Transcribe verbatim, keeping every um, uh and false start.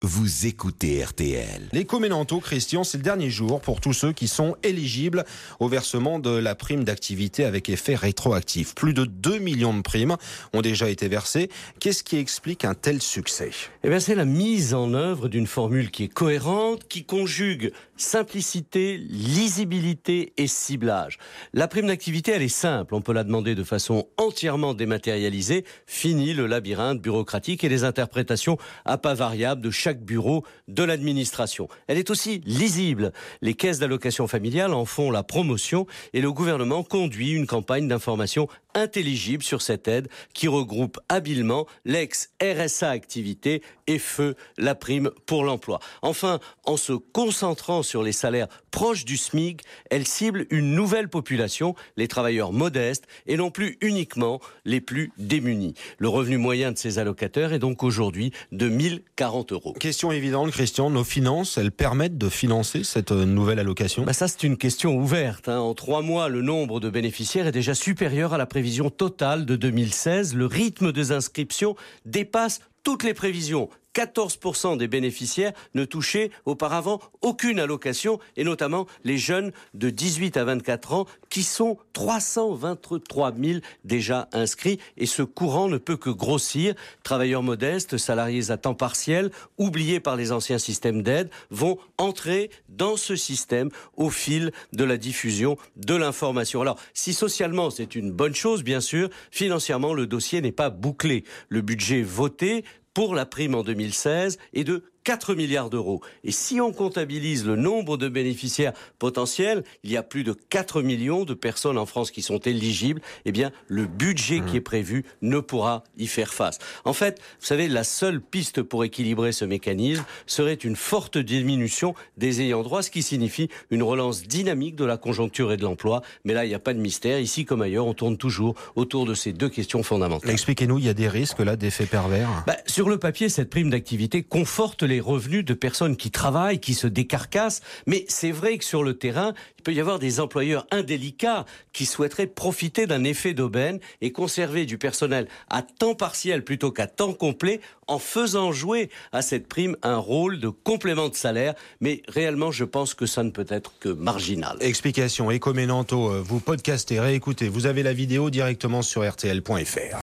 Vous écoutez R T L. Les Comenanto, Christian, c'est le dernier jour pour tous ceux qui sont éligibles au versement de la prime d'activité avec effet rétroactif. Plus de deux millions de primes ont déjà été versées. Qu'est-ce qui explique un tel succès ? Eh bien, c'est la mise en œuvre d'une formule qui est cohérente, qui conjugue simplicité, lisibilité et ciblage. La prime d'activité, elle est simple. On peut la demander de façon entièrement dématérialisée. Fini le labyrinthe bureaucratique et les interprétations à pas variables de chaque bureau de l'administration. Elle est aussi lisible. Les caisses d'allocation familiale en font la promotion et le gouvernement conduit une campagne d'information intelligible sur cette aide qui regroupe habilement l'ex-R S A activité et feu la prime pour l'emploi. Enfin, en se concentrant sur les salaires proches du SMIC, elle cible une nouvelle population, les travailleurs modestes et non plus uniquement les plus démunis. Le revenu moyen de ces allocataires est donc aujourd'hui de mille quarante euros. Question évidente, Christian, nos finances, elles permettent de financer cette nouvelle allocation ? Bah ça, c'est une question ouverte. Hein. En trois mois, le nombre de bénéficiaires est déjà supérieur à la prévision totale de deux mille seize. Le rythme des inscriptions dépasse toutes les prévisions. quatorze pour cent des bénéficiaires ne touchaient auparavant aucune allocation, et notamment les jeunes de dix-huit à vingt-quatre ans, qui sont trois cent vingt-trois mille déjà inscrits, et ce courant ne peut que grossir. Travailleurs modestes, salariés à temps partiel, oubliés par les anciens systèmes d'aide, vont entrer dans ce système au fil de la diffusion de l'information. Alors, si socialement c'est une bonne chose, bien sûr, financièrement le dossier n'est pas bouclé. Le budget voté pour la prime en deux mille seize est de quatre milliards d'euros. Et si on comptabilise le nombre de bénéficiaires potentiels, il y a plus de quatre millions de personnes en France qui sont éligibles, eh bien, le budget mmh. qui est prévu ne pourra y faire face. En fait, vous savez, la seule piste pour équilibrer ce mécanisme serait une forte diminution des ayants droit, ce qui signifie une relance dynamique de la conjoncture et de l'emploi. Mais là, il n'y a pas de mystère. Ici comme ailleurs, on tourne toujours autour de ces deux questions fondamentales. Expliquez-nous, il y a des risques là, d'effets pervers ? bah, Sur le papier, cette prime d'activité conforte les revenus de personnes qui travaillent, qui se décarcassent. Mais c'est vrai que sur le terrain, il peut y avoir des employeurs indélicats qui souhaiteraient profiter d'un effet d'aubaine et conserver du personnel à temps partiel plutôt qu'à temps complet en faisant jouer à cette prime un rôle de complément de salaire. Mais réellement, je pense que ça ne peut être que marginal. Explication, Comenanto, vous podcastez, réécoutez, vous avez la vidéo directement sur R T L point F R.